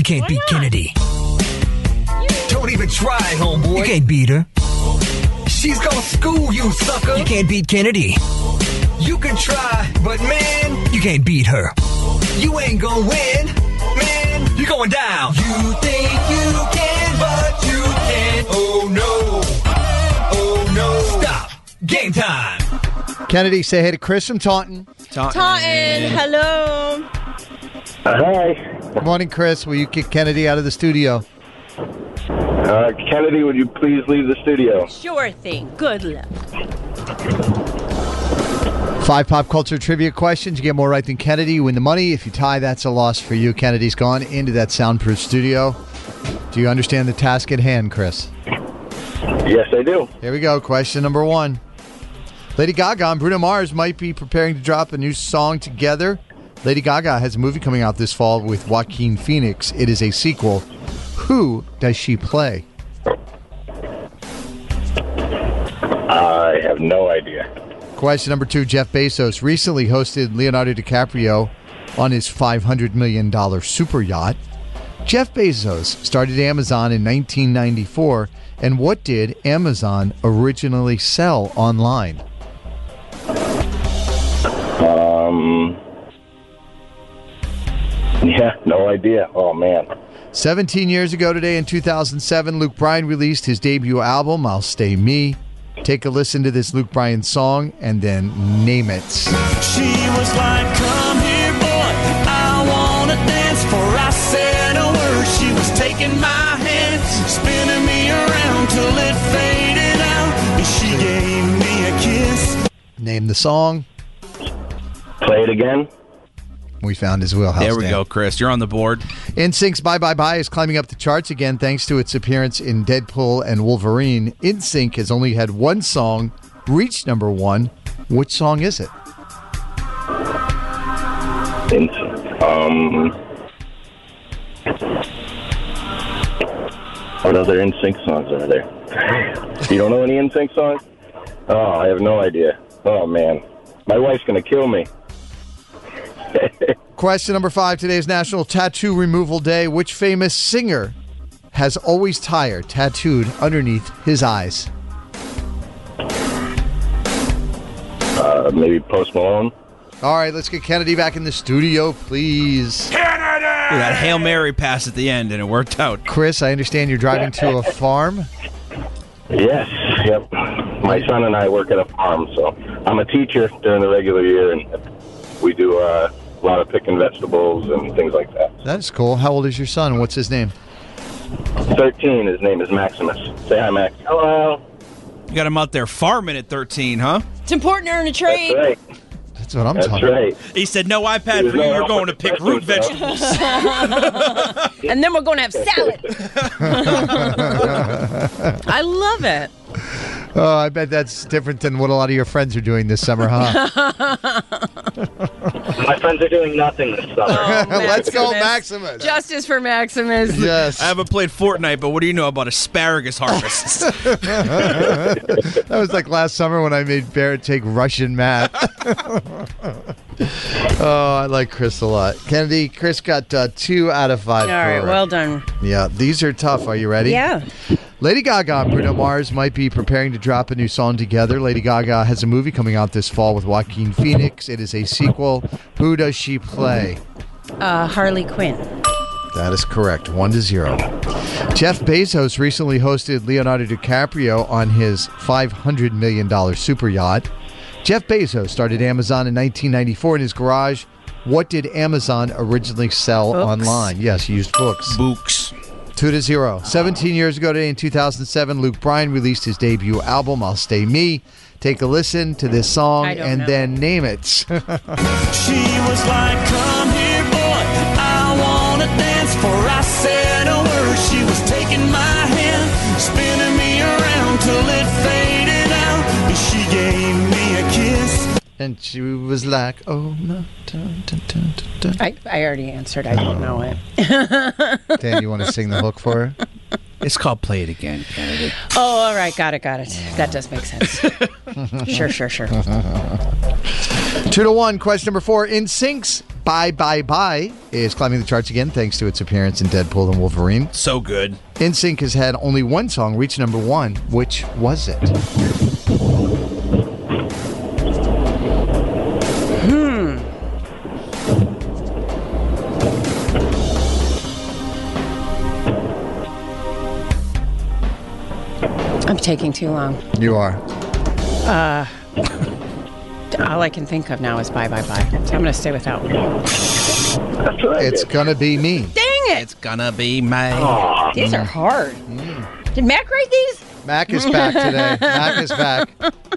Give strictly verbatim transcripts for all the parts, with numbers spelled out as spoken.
can't Why beat not? Kennedy. Don't even try, homeboy. You can't beat her. She's gonna school you, sucker. You can't beat Kennedy. You can try, but man, You can't beat her. you ain't gonna win. Man, you're going down. You think you can, but you can't. Oh no. Oh no. Stop. Game time. Kennedy, say hey to Chris from Taunton. Taunton, hello. Hi. Good morning, Chris. Will you kick Kennedy out of the studio? Uh, Kennedy, would you please leave the studio? Sure thing. Good luck. Five pop culture trivia questions. You get more right than Kennedy. You win the money. If you tie, that's a loss for you. Kennedy's gone into that soundproof studio. Do you understand the task at hand, Chris? Yes, I do. Here we go. Question number one. Lady Gaga and Bruno Mars might be preparing to drop a new song together. Lady Gaga has a movie coming out this fall with Joaquin Phoenix. It is a sequel. Who does she play? I have no idea. Question number two. Jeff Bezos recently hosted Leonardo DiCaprio on his five hundred million dollars super yacht. Jeff Bezos started Amazon in nineteen ninety-four. And what did Amazon originally sell online? Um. Yeah, no idea. Oh, man. seventeen years ago today in two thousand seven, Luke Bryan released his debut album, I'll Stay Me. Take a listen to this Luke Bryan song and then name it. She was like, come here, boy, I want to dance. For I said a word, she was taking my hand, spinning me around till it faded out. And she gave me a kiss. Name the song. Play it again. We found his wheelhouse. There we Dan. go, Chris. You're on the board. N Sync's Bye Bye Bye is climbing up the charts again thanks to its appearance in Deadpool and Wolverine. N Sync has only had one song reach number one. Which song is it? Um. What other N Sync songs are there? You don't know any N Sync songs? Oh, I have no idea. Oh, man. My wife's going to kill me. Question number five. Today is National Tattoo Removal Day. Which famous singer has always tire tattooed underneath his eyes? Uh, maybe Post Malone? All right, let's get Kennedy back in the studio, please. Ooh, that Hail Mary pass at the end, and it worked out. Chris, I understand you're driving to a farm. Yes, yep. My son and I work at a farm, so I'm a teacher during the regular year, and we do uh, a lot of picking vegetables and things like that. That's cool. How old is your son? What's his name? thirteen, his name is Maximus. Say hi, Max. Hello. You got him out there farming at thirteen, huh? It's important to earn a trade. That's right. That's what I'm That's talking right. He said, no iPad There's for you. no You're help going to with pick the root questions, vegetables. And then we're going to have salad. I love it. Oh, I bet that's different than what a lot of your friends are doing this summer, huh? My friends are doing nothing this summer. Oh, Let's go, Maximus. Maximus. Justice for Maximus. Yes. I haven't played Fortnite, but what do you know about asparagus harvests? That was like last summer when I made Barrett take Russian math. Oh, I like Chris a lot. Kennedy, Chris got uh, two out of five. All right, correct. well done. Yeah, these are tough. Are you ready? Yeah. Lady Gaga and Bruno Mars might be preparing to drop a new song together. Lady Gaga has a movie coming out this fall with Joaquin Phoenix. It is a sequel. Who does she play? Uh, Harley Quinn. That is correct. One to zero. Jeff Bezos recently hosted Leonardo DiCaprio on his five hundred million dollars super yacht. Jeff Bezos started Amazon in nineteen ninety-four in his garage. What did Amazon originally sell Books. online? Yes, he used books. Books. Two to zero. Seventeen years ago today in two thousand seven, Luke Bryan released his debut album, I'll Stay Me. Take a listen to this song I don't and know. then name it. She was like, come here, boy, I want to dance. For I said a word, she was taking my hand, spinning me around till it faded out. And she gave me a kiss. And she was like, oh, no. Dun, dun, dun, dun, dun. I, I already answered. I don't know it. Dan, you want to sing the hook for her? It's called Play It Again, Kennedy. Oh, all right. Got it. Got it. That does make sense. Sure, sure, sure. Two to one. Question number four. In Sync's Bye Bye Bye is climbing the charts again thanks to its appearance in Deadpool and Wolverine. So good. N Sync has had only one song reach number one. Which was it? Hmm. I'm taking too long. You are. Uh, all I can think of now is Bye Bye Bye. So I'm going to stay with that one. That's what I It's did. gonna be me. Dang it! It's gonna be my. Aw. These are hard. Did Mac write these? Mac is back today. Mac is back.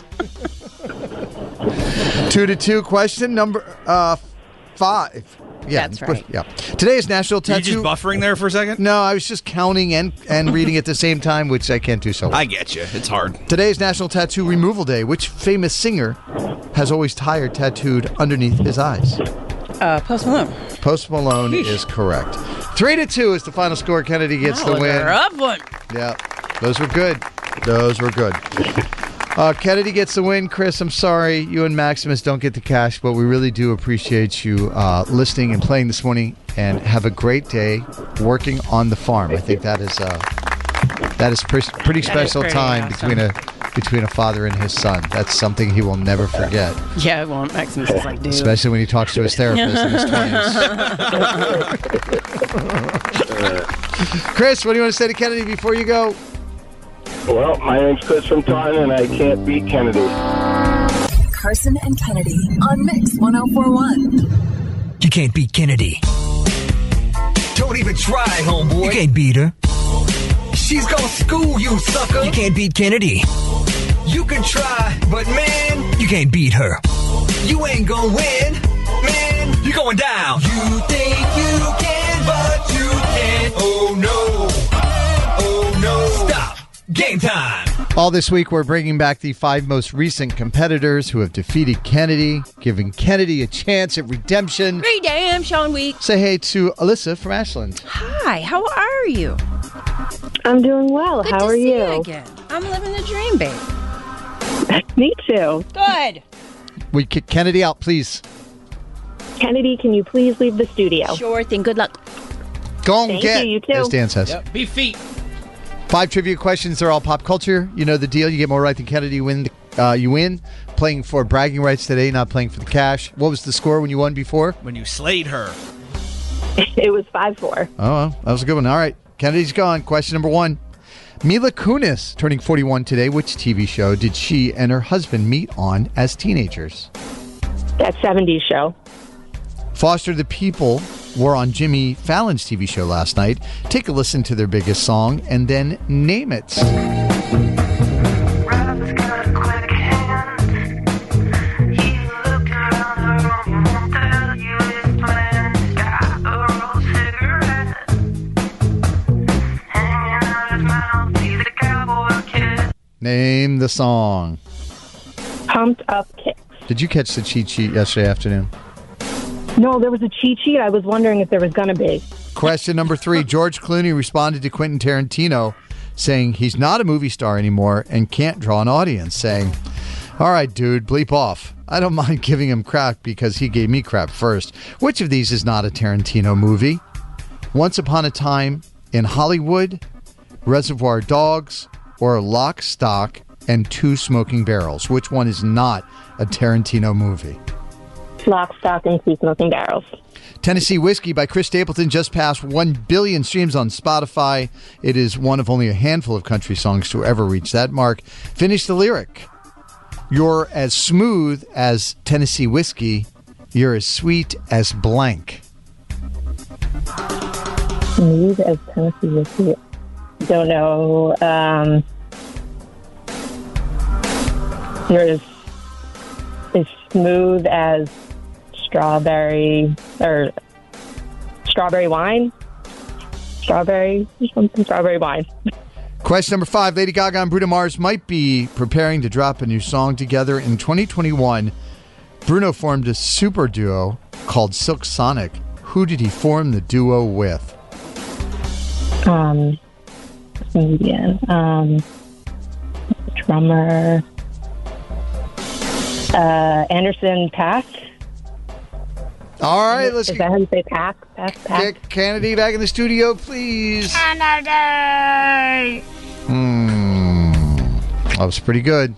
Two to two. Question number uh, five. Yeah, That's right. Yeah. Today is National Were you Tattoo. just buffering there for a second? No, I was just counting and, and reading at the same time, which I can't do so well. I get you. It's hard. Today is National Tattoo Removal Day. Which famous singer has always tired tattooed underneath his eyes? Uh, Post Malone. Post Malone is correct. Three to two is the final score. Kennedy gets That the was a win. rough one. Yeah, those were good. Those were good. Uh, Kennedy gets the win. Chris, I'm sorry you and Maximus don't get the cash, but we really do appreciate you uh, listening and playing this morning. And have a great day working on the farm. I think that is uh, that is pre- pretty special pretty time awesome. between a between a father and his son. That's something he will never forget, Yeah, well, Maximus is like, dude. especially when he talks to his therapist in his twenties. Chris, what do you want to say to Kennedy before you go? Well, my name's Chris from Taunton, and I can't beat Kennedy. Carson and Kennedy on Mix one oh four point one. You can't beat Kennedy. Don't even try, homeboy. You can't beat her. She's gonna school you, sucker. You can't beat Kennedy. You can try, but man, You can't beat her. you ain't gonna win. Man, you're going down. You think you can, but you can't. Oh no. Oh no. Stop. Game time. All this week, we're bringing back the five most recent competitors who have defeated Kennedy, giving Kennedy a chance at redemption. Redemption Week. Say hey to Alyssa from Ashland. Hi, how are you? I'm doing well. Good How to are see you? again. I'm living the dream, babe. Me too. Good. We kick Kennedy out, please. Kennedy, can you please leave the studio? Sure thing. Good luck. Go and Thank get, you, you too. as Dan says. Yep. Be feet. Five trivia questions. They're all pop culture. You know the deal. You get more right than Kennedy, you win. The, uh, you win. Playing for bragging rights today, not playing for the cash. What was the score when you won before? When you slayed her. It was five four. Oh, well, that was a good one. All right. Kennedy's gone. Question number one. Mila Kunis, turning forty-one today. Which T V show did she and her husband meet on as teenagers? That seventies show. Foster the People were on Jimmy Fallon's T V show last night. Take a listen to their biggest song and then name it. Name the song. Pumped Up Kicks. Did you catch the cheat sheet yesterday afternoon? No, there was a cheat sheet. I was wondering if there was going to be. Question number three. George Clooney responded to Quentin Tarantino saying he's not a movie star anymore and can't draw an audience, saying, all right, dude, bleep off. I don't mind giving him crap because he gave me crap first. Which of these is not a Tarantino movie? Once Upon a Time in Hollywood, Reservoir Dogs, or Lock, Stock, and Two Smoking Barrels? Which one is not a Tarantino movie? Lock, Stock, and Two Smoking Barrels. Tennessee Whiskey by Chris Stapleton just passed one billion streams on Spotify. It is one of only a handful of country songs to ever reach that mark. Finish the lyric. You're as smooth as Tennessee Whiskey. You're as sweet as blank. Smooth as Tennessee Whiskey. Don't know. Um, you're as, as smooth as strawberry or strawberry wine. Strawberry, something strawberry wine. Question number five. Lady Gaga and Bruno Mars might be preparing to drop a new song together in twenty twenty-one. Bruno formed a super duo called Silk Sonic. Who did he form the duo with? Um, comedian. Um, drummer. Uh, Anderson Paak. All right, let's Is that how you say pack? Pack, pack? get Kennedy back in the studio, please. Kennedy! Hmm. That was pretty good.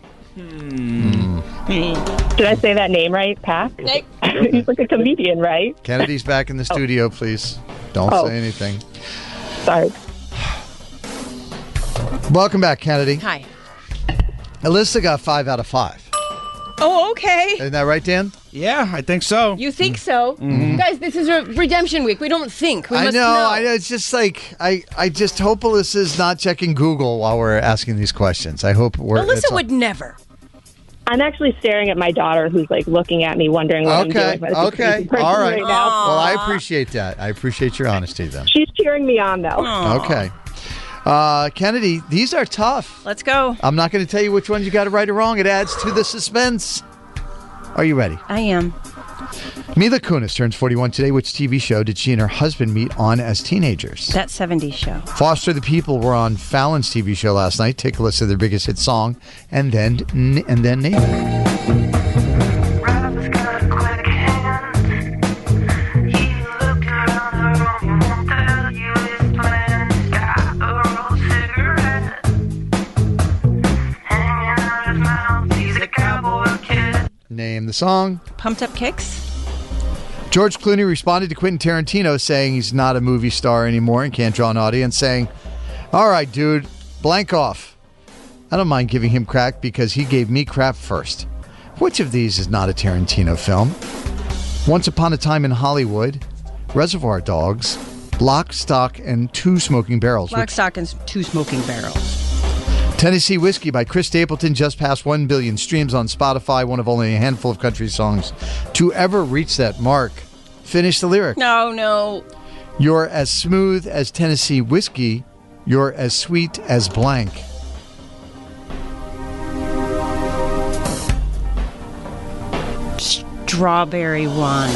Did I say that name right? Pack? He's like a comedian, right? Kennedy's back in the studio, please. Don't Oh. say anything. Sorry. Welcome back, Kennedy. Hi. Alyssa got five out of five. Oh, okay. Isn't that right, Dan? Yeah, I think so. You think so? Guys, this is a redemption week. We don't think. We I must know, know. I know. It's just like I, I just hope Alyssa's not checking Google while we're asking these questions. I hope we're. it's Alyssa all- would never. I'm actually staring at my daughter who's like looking at me wondering what Okay, I'm doing. But it's a okay, crazy person all right. right now. Well, I appreciate that. I appreciate your honesty, then. She's cheering me on, though. Okay. Uh, Kennedy, these are tough. Let's go. I'm not going to tell you which ones you got it right or wrong. It adds to the suspense. Are you ready? I am. Mila Kunis turns forty-one today. Which T V show did she and her husband meet on as teenagers? That seventies show. Foster the People were on Fallon's T V show last night. Take a listen to their biggest hit song and then and then name it. Name the song. Pumped Up Kicks. George Clooney responded to Quentin Tarantino saying he's not a movie star anymore and can't draw an audience, saying, "All right, dude, blank off. I don't mind giving him crap because he gave me crap first. Which of these is not a Tarantino film? Once Upon a Time in Hollywood, Reservoir Dogs, Lock, Stock, and Two Smoking Barrels. Lock, Which- Stock, and Two Smoking Barrels. Tennessee Whiskey by Chris Stapleton just passed one billion streams on Spotify, one of only a handful of country songs to ever reach that mark. Finish the lyric. No, no. You're as smooth as Tennessee Whiskey. You're as sweet as blank. Strawberry wine.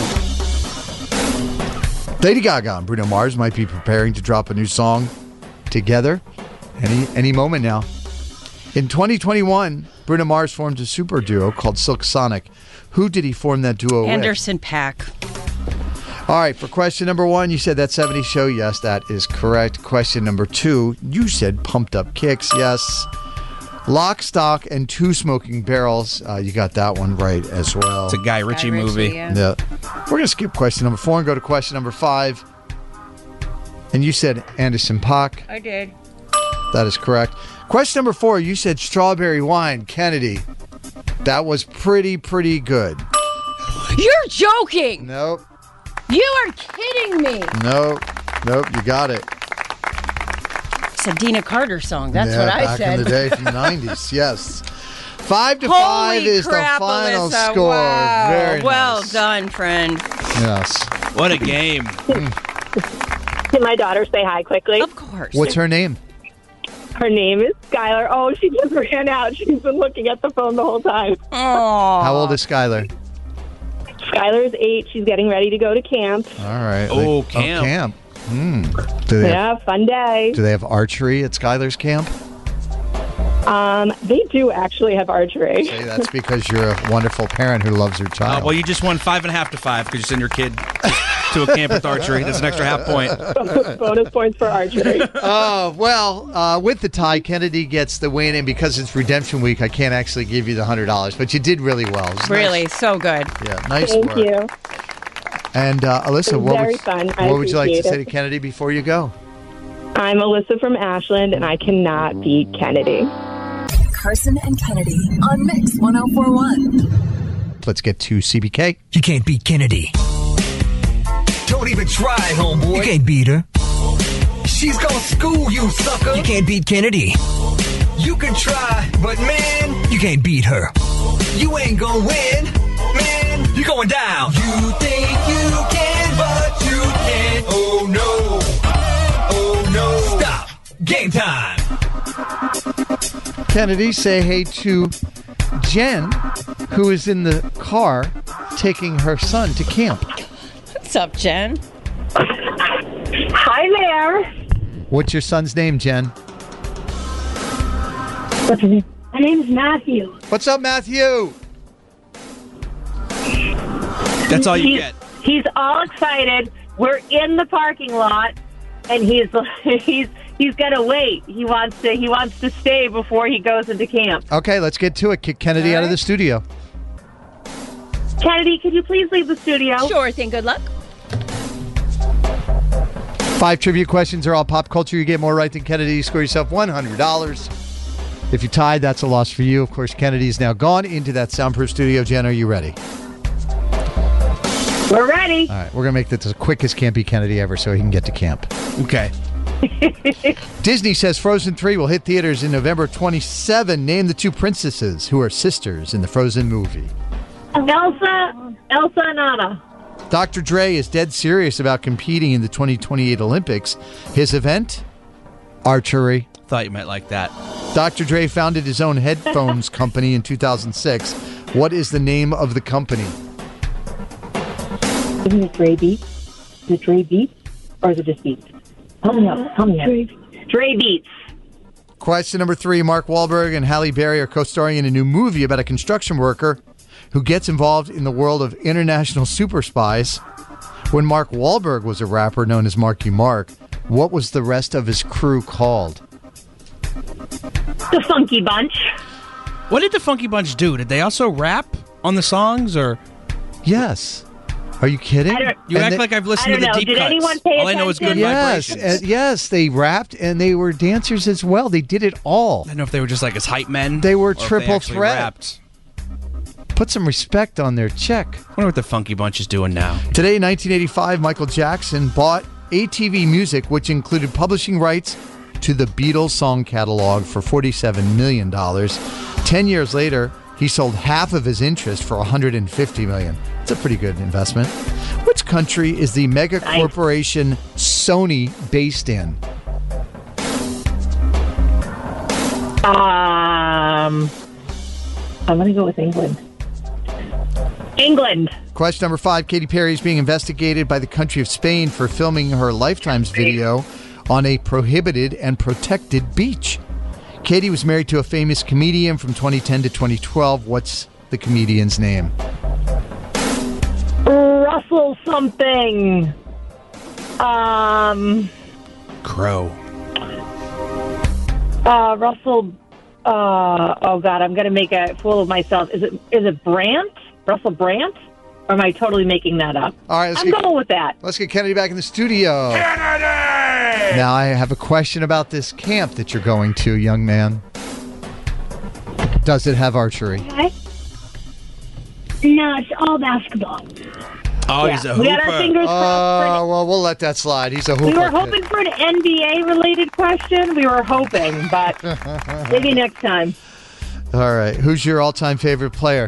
Lady Gaga and Bruno Mars might be preparing to drop a new song together any any moment now. In twenty twenty-one, Bruno Mars formed a super duo called Silk Sonic. Who did he form that duo with? Anderson Paak. All right, for question number one, you said that seventies show. Yes, that is correct. Question number two, you said Pumped Up Kicks. Yes. Lock, Stock, and Two Smoking Barrels. Uh, you got that one right as well. It's a Guy Ritchie Guy Ritchie, movie. yeah. Yeah. We're going to skip question number four and go to question number five. And you said Anderson Paak. I did. That is correct. Question number four, you said Strawberry Wine. Kennedy. That was pretty, pretty good. You're joking. Nope. You are kidding me. Nope. Nope. You got it. It's a Dina Carter song. That's yeah, what I back said. in the day from the nineties. Yes. Five to Holy five is crap, the final Alyssa. score. Wow. Very well nice. done, friend. Yes. What a game. Can my daughter say hi quickly? Of course. What's her name? Her name is Skylar. Oh, she just ran out. She's been looking at the phone the whole time. Oh. How old is Skylar? Skylar's eight. She's getting ready to go to camp. All right. Oh, Like- camp. Oh, camp. Hmm. Do they have, Yeah, fun day. do they have archery at Skylar's camp? Um, they do actually have archery. Say that's because you're a wonderful parent who loves her Uh, child. well, you just won five and a half to five because you send your kid to a camp with archery. That's an extra half point. Bonus points for archery. Oh, well, uh, with the tie, Kennedy gets the win, and because it's redemption week, I can't actually give you the one hundred dollars, but you did really well. It was Really, nice. so good. Yeah, nice Thank work. you. And uh, Alyssa, It was what, very would, fun. I what would you like to appreciate say it. to Kennedy before you go? I'm Alyssa from Ashland, and I cannot beat Kennedy. Carson and Kennedy on Mix one oh four one. Let's get to C B K. You can't beat Kennedy. Don't even try, homeboy. You can't beat her. She's gonna school you, sucker. You can't beat Kennedy. You can try, but man, You can't beat her. you ain't gonna win. Man, you're going down. You think you can, but you can't. Oh no. Oh no. Stop. Game time. Kennedy, say hey to Jen, who is in the car taking her son to camp. What's up, Jen? Hi there. What's your son's name, Jen? My name's Matthew. What's up, Matthew? That's all you He's- get. He's all excited. We're in the parking lot, and he's he's he's gonna wait. He wants to he wants to stay before he goes into camp. Okay, let's get to it. Kick Kennedy All out of right. the studio. Kennedy, could you please leave the studio? Sure thing. Good luck. Five trivia questions are all pop culture. You get more right than Kennedy. You score yourself one hundred dollars. If you're tied, that's a loss for you. Of course, Kennedy's now gone into that soundproof studio. Jen, are you ready? We're ready. All right, we're going to make this as quick as Campy Kennedy ever so he can get to camp. Okay. Disney says Frozen three will hit theaters in November twenty-seventh. Name the two princesses who are sisters in the Frozen movie. Elsa, Elsa and Anna. Doctor Dre is dead serious about competing in the twenty twenty-eight Olympics. His event? Archery. Thought you meant like that. Doctor Dre founded his own headphones company in two thousand six. What is the name of the company? Isn't it Dre Beats? Is it Dre Beats? Or is it just Beats? Help me out. Help me out. Dre, Dre Beats. Question number three. Mark Wahlberg and Halle Berry are co-starring in a new movie about a construction worker who gets involved in the world of international super spies. When Mark Wahlberg was a rapper known as Marky Mark, what was the rest of his crew called? The Funky Bunch. What did the Funky Bunch do? Did they also rap on the songs, or? Yes. Are you kidding? I don't- You And act they- like I've I listened to don't the know. deep Did cuts. anyone pay All I know is good attention? Yes, vibrations. uh, yes, they rapped and they were dancers as well. They did it all. I don't know if they were just like his hype men. They were or if they triple actually threat. rapped. Put some respect on their check. I wonder what the Funky Bunch is doing now. Today, in nineteen eighty-five, Michael Jackson bought A T V Music, which included publishing rights to the Beatles song catalog for forty-seven million dollars. Ten years later, he sold half of his interest for one hundred fifty million dollars. It's a pretty good investment. Which country is the mega Nice. corporation Sony based in? Um, I'm going to go with England. England. Question number five. Katy Perry is being investigated by the country of Spain for filming her Lifetime's video on a prohibited and protected beach. Katy was married to a famous comedian from twenty ten to twenty twelve. What's the comedian's name? Russell something. Um, Crow. uh, Russell. Uh, oh God, I'm gonna make a fool of myself. Is it is it Brandt? Russell Brandt? Or am I totally making that up? All right, let's I'm get, going with that. let's get Kennedy back in the studio. Kennedy! Now I have a question about this camp that you're going to, young man. Does it have archery? Okay. No, it's all basketball. Oh, Yeah. he's a We got our hooper. fingers crossed. Oh, well, we'll let that slide. He's a for, hooper. we were kid. hoping for an N B A related question. We were hoping, but maybe next time. All right. Who's your all-time favorite player?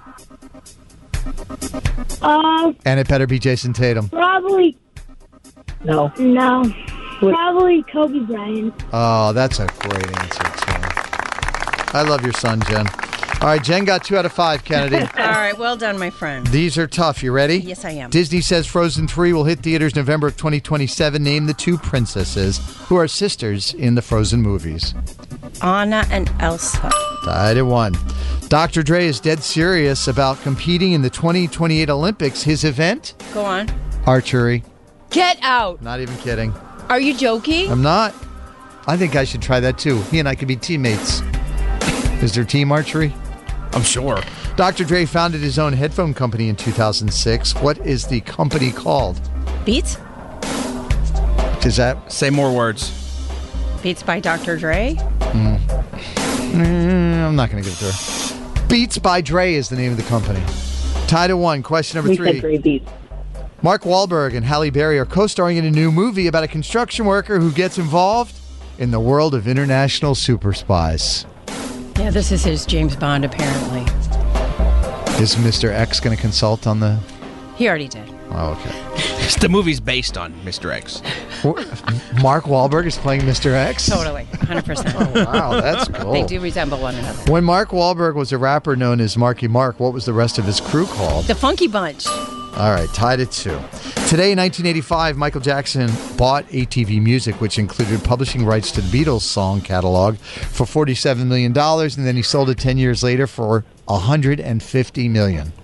Uh, And it better be Jason Tatum. probably No. no. Probably Kobe Bryant. Oh, that's a great answer, too. I love your son, Jen. All right, Jen got two out of five, Kennedy. All right. Well done, my friend. These are tough. You ready? Yes, I am. Disney says Frozen three will hit theaters November of twenty twenty-seven. Name the two princesses who are sisters in the Frozen movies. Anna and Elsa. Tied at one. Doctor Dre is dead serious about competing in the twenty twenty-eight Olympics. His event? Go on. Archery. Get out. Not even kidding. Are you joking? I'm not. I think I should try that too. He and I could be teammates. Is there team archery? I'm sure. Doctor Dre founded his own headphone company in two thousand six. What is the company called? Beats? Is that? Say more words. Beats by Doctor Dre? Mm, I'm not going to give it to her. Beats by Dre is the name of the company. Tied at one. Question number We three. said Dre Beats. Mark Wahlberg and Halle Berry are co-starring in a new movie about a construction worker who gets involved in the world of international super spies. Yeah, this is his James Bond, apparently. Is Mister X going to consult on the... He already did. Oh, okay. The movie's based on Mister X. Mark Wahlberg is playing Mister X? Totally. one hundred percent. Oh, wow, that's cool. They do resemble one another. When Mark Wahlberg was a rapper known as Marky Mark, what was the rest of his crew called? The Funky Bunch. All right, tied at two. Today, in nineteen eighty-five, Michael Jackson bought A T V Music, which included publishing rights to the Beatles song catalog for forty-seven million dollars, and then he sold it ten years later for one hundred fifty million dollars.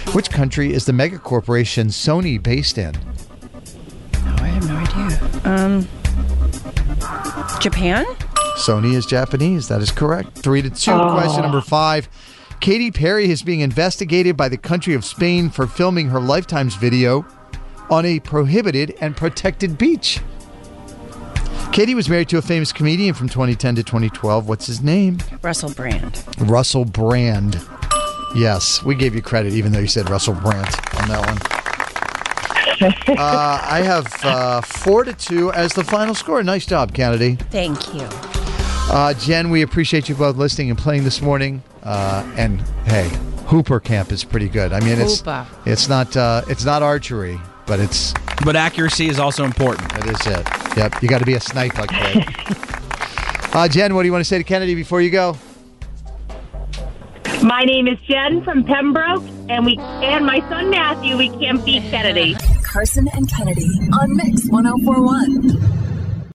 Which country is the mega corporation Sony based in? Oh, I have no idea. Um, Japan? Sony is Japanese. That is correct. Three to two. Oh. Question number five. Katy Perry is being investigated by the country of Spain for filming her Lifetime's video on a prohibited and protected beach. Katy was married to a famous comedian from twenty ten to twenty twelve. What's his name? Russell Brand. Russell Brand. Yes, we gave you credit, even though you said Russell Brand on that one. uh, I have uh, four to two as the final score. Nice job, Kennedy. Thank you. Uh, Jen, we appreciate you both listening and playing this morning. Uh, and hey, Hooper Camp is pretty good. I mean, it's Hooper. it's not uh, it's not archery, but it's but accuracy is also important. That is it. Yep, you got to be a snipe like that. uh, Jen, what do you want to say to Kennedy before you go? My name is Jen from Pembroke, and we and my son Matthew. We can't beat Kennedy. Carson and Kennedy on Mix one oh four one.